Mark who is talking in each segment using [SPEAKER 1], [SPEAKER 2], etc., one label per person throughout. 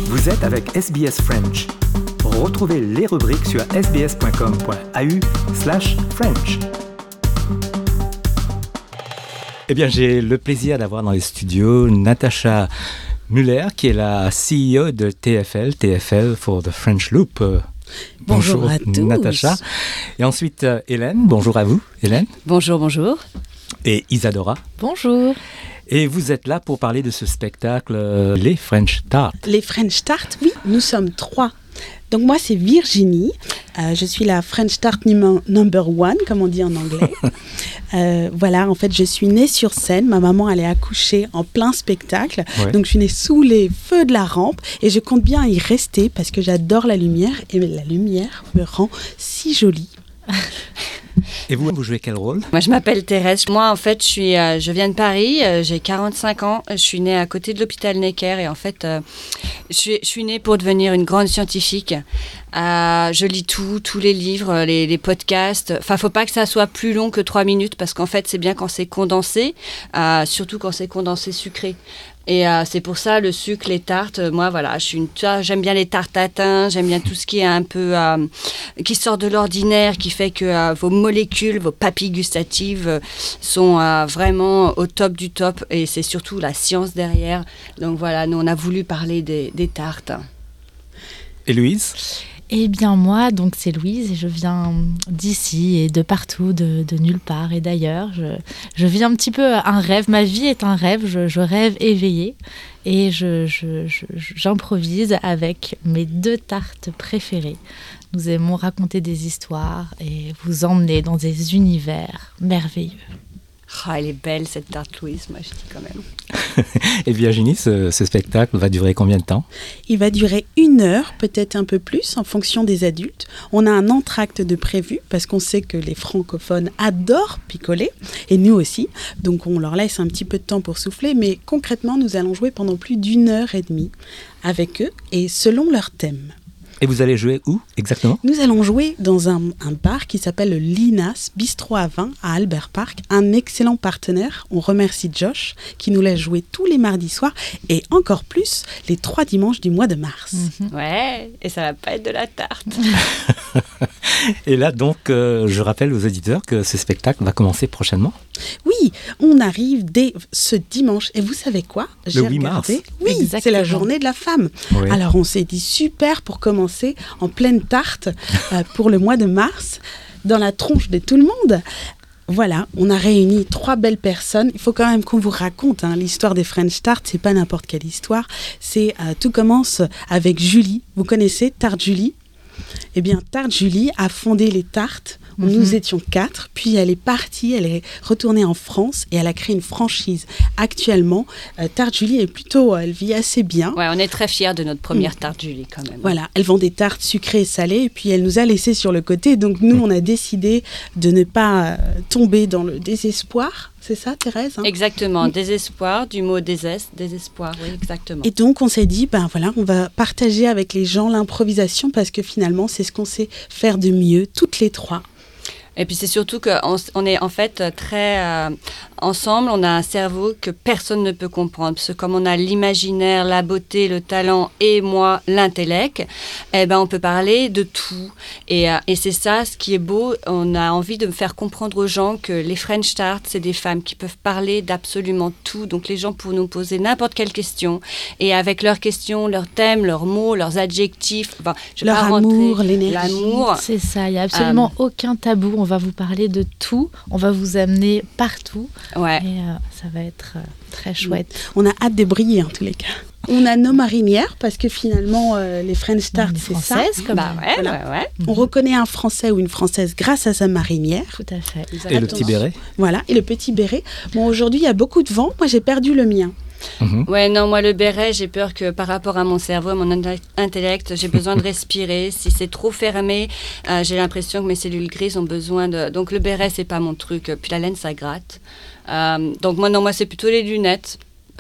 [SPEAKER 1] Vous êtes avec SBS French. Retrouvez les rubriques sur sbs.com.au/French. Eh bien, j'ai le plaisir d'avoir dans les studios Natasha Muller, qui est la CEO de TFL, TFL for the French Loop.
[SPEAKER 2] Bonjour à tous.
[SPEAKER 1] Natasha. Et ensuite, Hélène. Bonjour à vous, Hélène.
[SPEAKER 2] Bonjour, bonjour.
[SPEAKER 1] Et Isadora.
[SPEAKER 3] Bonjour.
[SPEAKER 1] Et vous êtes là pour parler de ce spectacle, les French Start.
[SPEAKER 2] Les French Start, oui, nous sommes 3. Donc moi, c'est Virginie. Je suis la French Start number 1, comme on dit en anglais. Voilà, en fait, je suis née sur scène. Ma maman, elle est accouchée en plein spectacle. Ouais. Donc, je suis née sous les feux de la rampe. Et je compte bien y rester parce que j'adore la lumière. Et la lumière me rend si jolie.
[SPEAKER 1] Et vous jouez quel rôle ?
[SPEAKER 3] Moi, je m'appelle Thérèse. Moi, en fait, je viens de Paris. J'ai 45 ans. Je suis née à côté de l'hôpital Necker. Et en fait, je suis née pour devenir une grande scientifique. Je lis tous les livres, les podcasts. Enfin, faut pas que ça soit plus long que 3 minutes parce qu'en fait, c'est bien quand c'est condensé, surtout quand c'est condensé sucré. Et c'est pour ça le sucre, les tartes. Moi, voilà, j'aime bien les tartes tatin. J'aime bien tout ce qui est un peu qui sort de l'ordinaire, qui fait que vos molécules, vos papilles gustatives sont vraiment au top du top. Et c'est surtout la science derrière. Donc voilà, nous on a voulu parler des tartes.
[SPEAKER 1] Et Louise ?
[SPEAKER 4] Eh bien moi, donc c'est Louise et je viens d'ici et de partout, de nulle part et d'ailleurs. Je vis un petit peu un rêve, ma vie est un rêve, je rêve éveillée et j'improvise avec mes 2 tartes préférées. Nous aimons raconter des histoires et vous emmener dans des univers merveilleux.
[SPEAKER 3] Oh, elle est belle cette tarte Louise, moi je dis quand même.
[SPEAKER 1] Et Virginie, ce spectacle va durer combien de temps ?
[SPEAKER 2] Il va durer 1 heure, peut-être un peu plus, en fonction des adultes. On a un entracte de prévu, parce qu'on sait que les francophones adorent picoler, et nous aussi. Donc on leur laisse un petit peu de temps pour souffler, mais concrètement, nous allons jouer pendant plus d'1 heure et demie avec eux, et selon leur thème.
[SPEAKER 1] Et vous allez jouer où exactement ?
[SPEAKER 2] Nous allons jouer dans un bar qui s'appelle le Linas Bistrot à vin à Albert Park. Un excellent partenaire. On remercie Josh qui nous laisse jouer tous les mardis soirs et encore plus les 3 dimanches du mois de mars.
[SPEAKER 3] Ouais, et ça va pas être de la tarte.
[SPEAKER 1] Et là donc, je rappelle aux auditeurs que ce spectacle va commencer prochainement.
[SPEAKER 2] Oui, on arrive dès ce dimanche. Et vous savez quoi ?
[SPEAKER 1] Le 8 mars.
[SPEAKER 2] Oui,
[SPEAKER 4] exactement.
[SPEAKER 2] C'est la journée de la femme. Oui. Alors on s'est dit super pour commencer en pleine tarte pour le mois de mars, dans la tronche de tout le monde. Voilà, on a réuni 3 belles personnes. Il faut quand même qu'on vous raconte l'histoire des French Start. C'est pas n'importe quelle histoire. Tout commence avec Julie. Vous connaissez Tarte Julie ? Eh bien, Tarte Julie a fondé les tartes. Nous étions 4, puis elle est partie, elle est retournée en France et elle a créé une franchise. Actuellement, Tarte Julie elle vit assez bien.
[SPEAKER 3] Ouais, on est très fiers de notre première Tarte Julie quand même.
[SPEAKER 2] Voilà, elle vend des tartes sucrées et salées et puis elle nous a laissé sur le côté. Donc nous, on a décidé de ne pas tomber dans le désespoir. C'est ça, Thérèse ?
[SPEAKER 3] Exactement, désespoir, du mot désespoir, oui, exactement.
[SPEAKER 2] Et donc, on s'est dit, on va partager avec les gens l'improvisation parce que finalement, c'est ce qu'on sait faire de mieux, toutes les 3.
[SPEAKER 3] Et puis c'est surtout qu'on est en fait très ensemble, on a un cerveau que personne ne peut comprendre. Parce que comme on a l'imaginaire, la beauté, le talent et moi, l'intellect, on peut parler de tout. Et c'est ça, ce qui est beau, on a envie de faire comprendre aux gens que les French Start, c'est des femmes qui peuvent parler d'absolument tout. Donc les gens pourront nous poser n'importe quelle question. Et avec leurs questions, leurs thèmes, leurs mots, leurs adjectifs,
[SPEAKER 2] leur amour, l'énergie.
[SPEAKER 3] L'amour.
[SPEAKER 4] C'est ça, il n'y a absolument aucun tabou. On va vous parler de tout, on va vous amener partout.
[SPEAKER 3] Ouais.
[SPEAKER 4] Et ça va être très chouette.
[SPEAKER 2] On a hâte de briller en tous les cas. On a nos marinières parce que finalement les French Start c'est ça.
[SPEAKER 3] Ouais.
[SPEAKER 2] On reconnaît un Français ou une Française grâce à sa marinière.
[SPEAKER 4] Tout à fait.
[SPEAKER 1] Et le petit béret.
[SPEAKER 2] Voilà, et le petit béret. Bon, aujourd'hui il y a beaucoup de vent. Moi j'ai perdu le mien.
[SPEAKER 3] Ouais, non, moi le béret, j'ai peur que par rapport à mon cerveau, à mon intellect, j'ai besoin de respirer. Si c'est trop fermé, j'ai l'impression que mes cellules grises ont besoin de... Donc le béret, c'est pas mon truc. Puis la laine, ça gratte. Donc moi c'est plutôt les lunettes.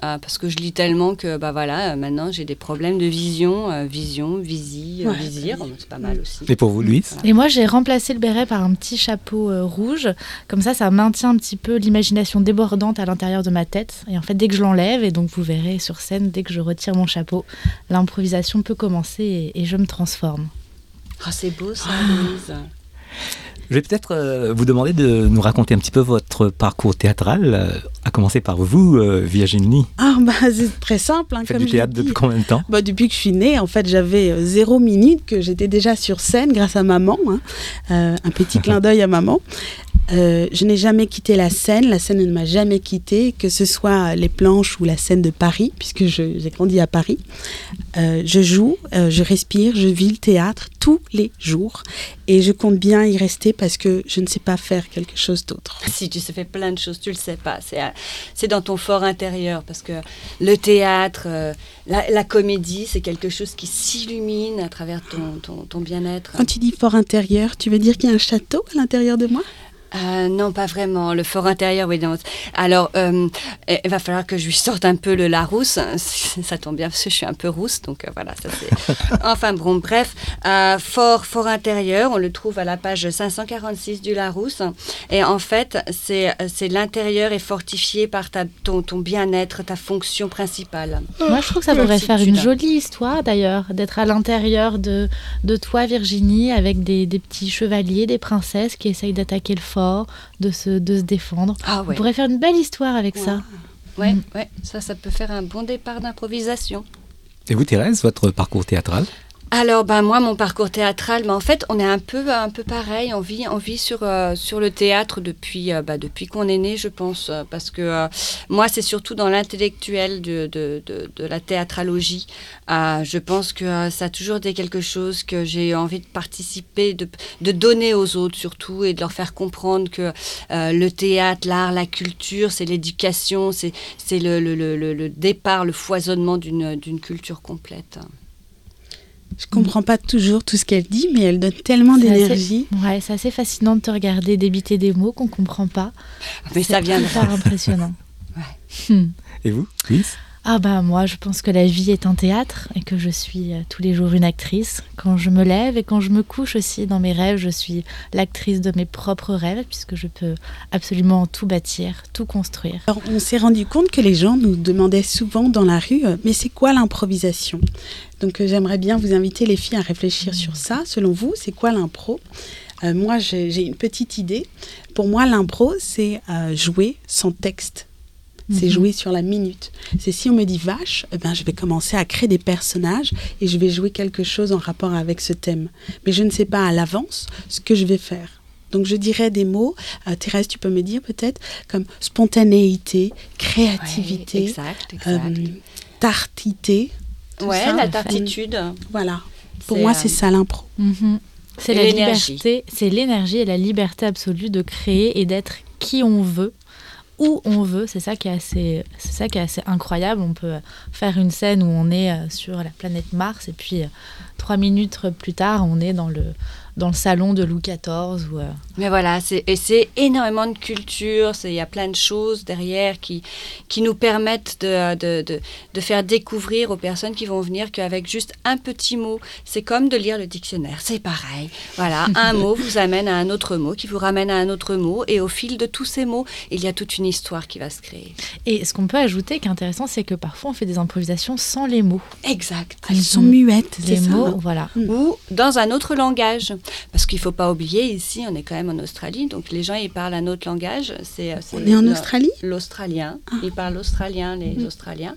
[SPEAKER 3] parce que je lis tellement que maintenant j'ai des problèmes de vision, visir, c'est pas mal aussi.
[SPEAKER 1] Et pour vous, Louise?
[SPEAKER 3] Voilà.
[SPEAKER 4] Et moi, j'ai remplacé le béret par un petit chapeau rouge. Comme ça maintient un petit peu l'imagination débordante à l'intérieur de ma tête. Et en fait, dès que je l'enlève, et donc vous verrez sur scène, dès que je retire mon chapeau, l'improvisation peut commencer et je me transforme.
[SPEAKER 3] Oh, c'est beau ça, Louise.
[SPEAKER 1] Je vais peut-être vous demander de nous raconter un petit peu votre parcours théâtral, à commencer par vous, Virginie.
[SPEAKER 2] C'est très simple.
[SPEAKER 1] Vous faites du théâtre depuis combien de temps?
[SPEAKER 2] Depuis que je suis née, en fait, j'avais 0 minute que j'étais déjà sur scène grâce à maman. Un petit clin d'œil à maman. Je n'ai jamais quitté la scène ne m'a jamais quittée, que ce soit les planches ou la scène de Paris, puisque j'ai grandi à Paris. Je joue, je respire, je vis le théâtre tous les jours et je compte bien y rester parce que je ne sais pas faire quelque chose d'autre.
[SPEAKER 3] Si, tu sais faire plein de choses, tu le sais pas, c'est dans ton fort intérieur parce que le théâtre, la comédie, c'est quelque chose qui s'illumine à travers ton bien-être.
[SPEAKER 2] Quand tu dis fort intérieur, tu veux dire qu'il y a un château à l'intérieur de moi ?
[SPEAKER 3] Non, pas vraiment. Le fort intérieur, oui. Non. Alors, il va falloir que je lui sorte un peu le Larousse. Ça tombe bien parce que je suis un peu rousse, donc voilà. Ça c'est. Enfin bon, bref, fort intérieur. On le trouve à la page 546 du Larousse. Et en fait, c'est l'intérieur est fortifié par ton bien-être, ta fonction principale.
[SPEAKER 4] Moi, je trouve que ça pourrait faire une jolie histoire d'ailleurs, d'être à l'intérieur de toi, Virginie, avec des petits chevaliers, des princesses qui essayent d'attaquer le fort. De se défendre.
[SPEAKER 3] Ah ouais.
[SPEAKER 4] On pourrait faire une belle histoire avec ça.
[SPEAKER 3] Ouais, ça peut faire un bon départ d'improvisation.
[SPEAKER 1] Et vous, Thérèse, votre parcours théâtral?
[SPEAKER 3] Alors, moi, mon parcours théâtral, en fait, on est un peu pareil. On vit sur le théâtre depuis qu'on est né, je pense. Parce que moi, c'est surtout dans l'intellectuel de la théatralogie. Je pense que ça a toujours été quelque chose que j'ai envie de participer, de donner aux autres surtout, et de leur faire comprendre que le théâtre, l'art, la culture, c'est l'éducation, c'est le départ, le foisonnement d'une culture complète.
[SPEAKER 2] Je comprends pas toujours tout ce qu'elle dit, mais elle donne tellement d'énergie.
[SPEAKER 4] C'est assez fascinant de te regarder débiter des mots qu'on comprend pas.
[SPEAKER 3] Mais ça vient
[SPEAKER 4] super impressionnant.
[SPEAKER 1] Et vous, Louise?
[SPEAKER 4] Moi, je pense que la vie est un théâtre et que je suis tous les jours une actrice. Quand je me lève et quand je me couche aussi dans mes rêves, je suis l'actrice de mes propres rêves puisque je peux absolument tout bâtir, tout construire.
[SPEAKER 2] Alors, on s'est rendu compte que les gens nous demandaient souvent dans la rue « Mais c'est quoi l'improvisation ?» Donc, j'aimerais bien vous inviter les filles à réfléchir sur ça. Selon vous, c'est quoi l'impro ? Moi, j'ai une petite idée. Pour moi, l'impro, c'est jouer sans texte. C'est jouer sur la minute. C'est si on me dit vache, je vais commencer à créer des personnages et je vais jouer quelque chose en rapport avec ce thème. Mais je ne sais pas à l'avance ce que je vais faire. Donc je dirais des mots, Thérèse, tu peux me dire peut-être, comme spontanéité, créativité,
[SPEAKER 3] exact.
[SPEAKER 2] tartité.
[SPEAKER 3] La tartitude.
[SPEAKER 2] Voilà. Pour moi, c'est ça l'impro.
[SPEAKER 4] C'est la liberté, c'est l'énergie et la liberté absolue de créer et d'être qui on veut. Où on veut, c'est ça qui est assez incroyable. On peut faire une scène où on est sur la planète Mars et puis 3 minutes plus tard, on est dans le salon de Louis XIV.
[SPEAKER 3] Mais voilà, c'est énormément de culture, il y a plein de choses derrière qui nous permettent de faire découvrir aux personnes qui vont venir qu'avec juste un petit mot, c'est comme de lire le dictionnaire, c'est pareil. Voilà, un mot vous amène à un autre mot, qui vous ramène à un autre mot, et au fil de tous ces mots, il y a toute une histoire qui va se créer.
[SPEAKER 4] Et ce qu'on peut ajouter qui est intéressant, c'est que parfois on fait des improvisations sans les mots.
[SPEAKER 3] Exact.
[SPEAKER 2] Elles sont muettes,
[SPEAKER 4] les
[SPEAKER 2] c'est
[SPEAKER 4] mots,
[SPEAKER 2] ça.
[SPEAKER 4] Voilà.
[SPEAKER 3] Ou dans un autre langage. Parce qu'il ne faut pas oublier, ici, on est quand même en Australie, donc les gens, ils parlent un autre langage.
[SPEAKER 2] On est en Australie ?
[SPEAKER 3] L'australien. Ils parlent l'australien, les Australiens.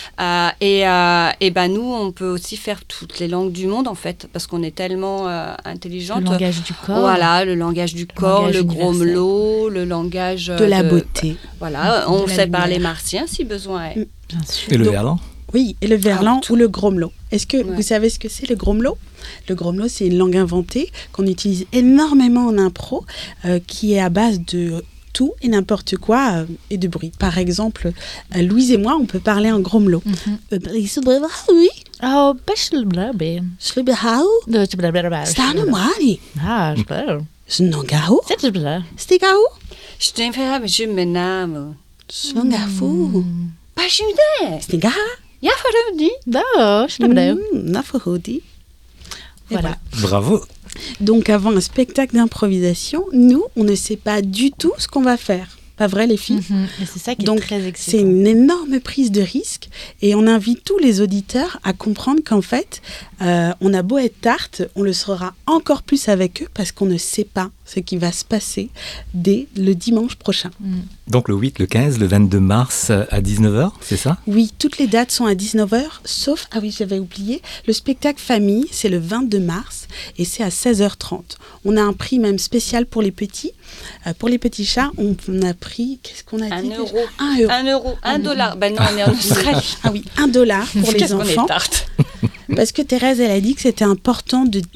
[SPEAKER 3] Nous, on peut aussi faire toutes les langues du monde, en fait, parce qu'on est tellement intelligente.
[SPEAKER 4] Le langage du corps.
[SPEAKER 3] Voilà, le langage du corps, le gromelot, le langage...
[SPEAKER 2] de la beauté.
[SPEAKER 3] Voilà, on sait parler martien, si besoin est.
[SPEAKER 2] Bien sûr.
[SPEAKER 1] Et le verlan ?
[SPEAKER 2] Oui, et le verlan ou le gromelot. Est-ce que vous savez ce que c'est le gromelot ? Le gromelot, c'est une langue inventée qu'on utilise énormément en impro, qui est à base de tout et n'importe quoi et de bruit. Par exemple, Louise et moi, on peut parler en gromelot. Oui.
[SPEAKER 4] Oh, bachelblabe.
[SPEAKER 2] Slibahau. Stanomari. Snongao. Stigao.
[SPEAKER 3] Je t'ai fait je me nomme.
[SPEAKER 2] Slongafou.
[SPEAKER 3] Passionné.
[SPEAKER 2] Snigga.
[SPEAKER 3] Ja, Farodi.
[SPEAKER 4] Da,
[SPEAKER 2] Naforodi.
[SPEAKER 4] Voilà.
[SPEAKER 1] Bravo.
[SPEAKER 2] Donc avant un spectacle d'improvisation, nous, on ne sait pas du tout ce qu'on va faire. Pas vrai les filles?
[SPEAKER 4] Et c'est ça qui
[SPEAKER 2] Donc,
[SPEAKER 4] est très excitant.
[SPEAKER 2] c'est une énorme prise de risque et on invite tous les auditeurs à comprendre qu'en fait, on a beau être tarte, on le sera encore plus avec eux parce qu'on ne sait pas ce qui va se passer dès le dimanche prochain.
[SPEAKER 1] Donc le 8, le 15, le 22 mars à 19h, c'est ça?
[SPEAKER 2] Oui, toutes les dates sont à 19h, sauf, ah oui, j'avais oublié, le spectacle famille, c'est le 22 mars et c'est à 16h30. On a un prix même spécial pour les petits. Pour les petits chats, on a pris, qu'est-ce qu'on a dit?
[SPEAKER 3] 1 euro.
[SPEAKER 2] 1 euro.
[SPEAKER 3] 1 euro. 1 dollar. Ben non, on est en Australie.
[SPEAKER 2] Ah oui, 1 dollar pour les
[SPEAKER 3] Qu'est-ce qu'on
[SPEAKER 2] enfants.
[SPEAKER 3] est tarte.
[SPEAKER 2] Parce que Thérèse, elle a dit que c'était important de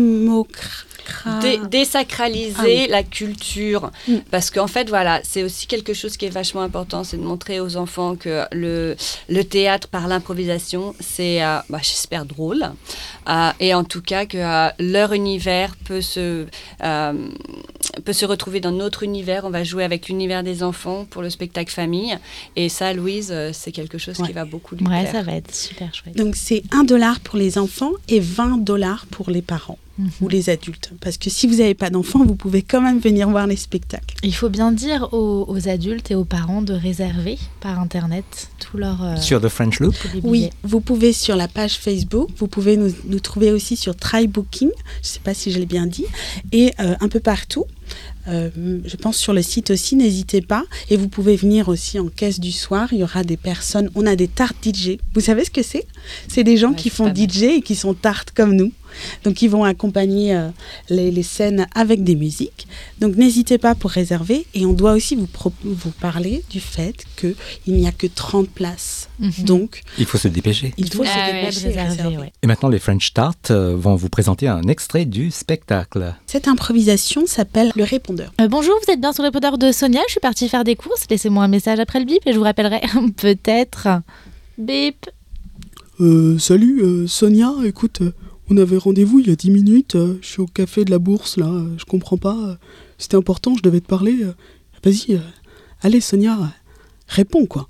[SPEAKER 3] Désacraliser la culture. Parce qu'en fait, voilà, c'est aussi quelque chose qui est vachement important, c'est de montrer aux enfants que le théâtre par l'improvisation, c'est, j'espère, drôle. Et en tout cas, que leur univers peut se retrouver dans notre univers. On va jouer avec l'univers des enfants pour le spectacle famille. Et ça, Louise, c'est quelque chose qui va beaucoup lui plaire.
[SPEAKER 4] Ça va être super chouette.
[SPEAKER 2] Donc, c'est 1 dollar pour les enfants et 20 dollars pour les parents. Ou les adultes. Parce que si vous n'avez pas d'enfants, vous pouvez quand même venir voir les spectacles.
[SPEAKER 4] Il faut bien dire aux adultes et aux parents de réserver par Internet tout leur...
[SPEAKER 1] Sur The French Loop?
[SPEAKER 2] Oui, vous pouvez sur la page Facebook, vous pouvez nous trouver aussi sur Try Booking, je ne sais pas si je l'ai bien dit, et un peu partout. Je pense sur le site aussi, n'hésitez pas. Et vous pouvez venir aussi en caisse du soir. Il y aura des personnes, on a des tartes DJ. Vous savez ce que c'est? C'est des gens qui font DJ et qui sont tartes comme nous. Donc ils vont accompagner les scènes avec des musiques. Donc n'hésitez pas pour réserver. Et on doit aussi vous parler du fait qu'il n'y a que 30 places. Donc
[SPEAKER 1] il faut se dépêcher.
[SPEAKER 2] Il faut se dépêcher et réserver.
[SPEAKER 1] Ouais. Et maintenant les French Tart vont vous présenter un extrait du spectacle.
[SPEAKER 2] Cette improvisation s'appelle Le Répondeur.
[SPEAKER 4] Bonjour, vous êtes bien sur le répondeur de Sonia. Je suis partie faire des courses. Laissez-moi un message après le bip et je vous rappellerai peut-être. Bip.
[SPEAKER 5] Salut Sonia, écoute, on avait rendez-vous il y a 10 minutes, je suis au café de la Bourse là, je comprends pas, c'était important, je devais te parler, vas-y, allez Sonia, réponds quoi.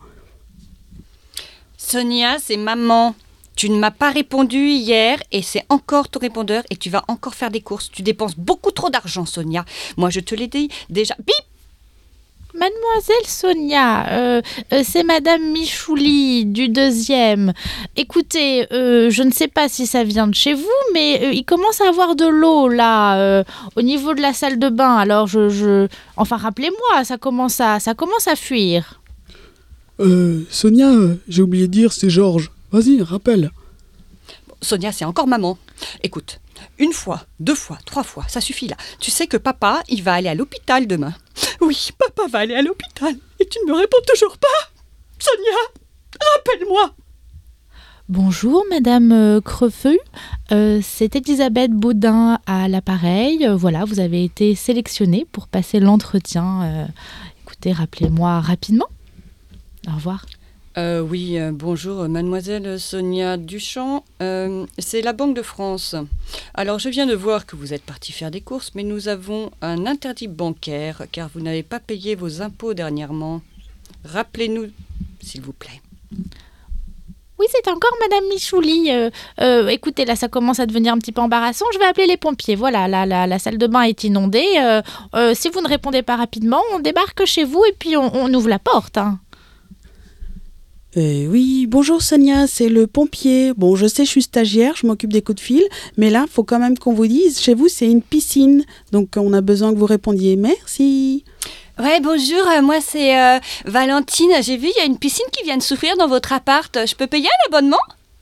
[SPEAKER 3] Sonia, c'est maman. Tu ne m'as pas répondu hier et c'est encore ton répondeur et tu vas encore faire des courses. Tu dépenses beaucoup trop d'argent, Sonia. Moi, je te l'ai dit déjà. Bip!
[SPEAKER 4] Mademoiselle Sonia, c'est Madame Michouli du 2e. Écoutez, je ne sais pas si ça vient de chez vous, mais il commence à avoir de l'eau là, au niveau de la salle de bain. Alors enfin rappelez-moi, ça commence à fuir.
[SPEAKER 5] Sonia, j'ai oublié de dire, c'est Georges. Vas-y, rappelle.
[SPEAKER 3] Sonia, c'est encore maman. Écoute, 1 fois, 2 fois, 3 fois, ça suffit là. Tu sais que papa, il va aller à l'hôpital demain. Oui, papa va aller à l'hôpital. Et tu ne me réponds toujours pas. Sonia, rappelle-moi.
[SPEAKER 4] Bonjour Madame Crefeu, c'est Elisabeth Baudin à l'appareil. Voilà, vous avez été sélectionnée pour passer l'entretien. Écoutez, rappelez-moi rapidement. Au revoir.
[SPEAKER 3] Oui, bonjour, mademoiselle Sonia Duchamp. C'est la Banque de France. Alors, je viens de voir que vous êtes partie faire des courses, mais nous avons un interdit bancaire, car vous n'avez pas payé vos impôts dernièrement. Rappelez-nous, s'il vous plaît.
[SPEAKER 4] Oui, c'est encore Madame Michouli. Écoutez, là, ça commence à devenir un petit peu embarrassant. Je vais appeler les pompiers. Voilà, la salle de bain est inondée. Si vous ne répondez pas rapidement, on débarque chez vous et puis on ouvre la porte. Hein.
[SPEAKER 2] Oui, bonjour Sonia, c'est le pompier. Bon, je sais, je suis stagiaire, je m'occupe des coups de fil, mais là, il faut quand même qu'on vous dise, chez vous, c'est une piscine. Donc, on a besoin que vous répondiez. Merci.
[SPEAKER 3] Ouais, bonjour, moi c'est Valentine. J'ai vu, il y a une piscine qui vient de s'ouvrir dans votre appart. Je peux payer un abonnement ?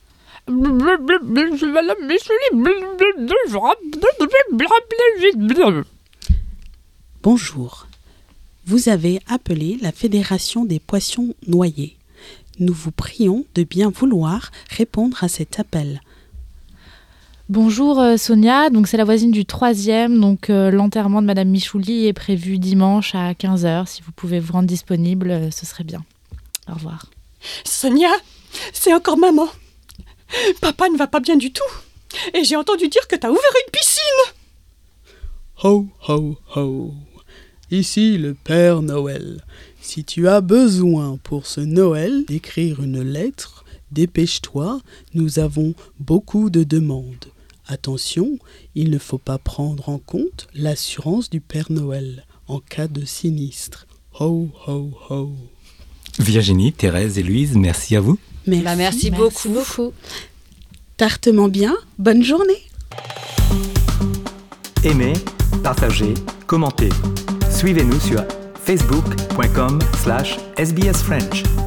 [SPEAKER 2] Bonjour. Vous avez appelé la Fédération des poissons noyés. Nous vous prions de bien vouloir répondre à cet appel.
[SPEAKER 4] Bonjour Sonia, donc c'est la voisine du 3e, donc l'enterrement de Madame Michouli est prévu dimanche à 15h. Si vous pouvez vous rendre disponible, ce serait bien. Au revoir.
[SPEAKER 3] Sonia, c'est encore maman. Papa ne va pas bien du tout. Et j'ai entendu dire que t'as ouvert une piscine.
[SPEAKER 5] Ho, ho, ho. ici le Père Noël. Si tu as besoin pour ce Noël d'écrire une lettre, dépêche-toi, nous avons beaucoup de demandes. Attention, il ne faut pas prendre en compte l'assurance du Père Noël en cas de sinistre. Ho, ho, ho.
[SPEAKER 1] Virginie, Thérèse et Louise, merci à vous.
[SPEAKER 3] Merci beaucoup.
[SPEAKER 2] Tartement bien, bonne journée.
[SPEAKER 1] Aimez, partagez, commentez. Suivez-nous sur facebook.com/sbsfrench.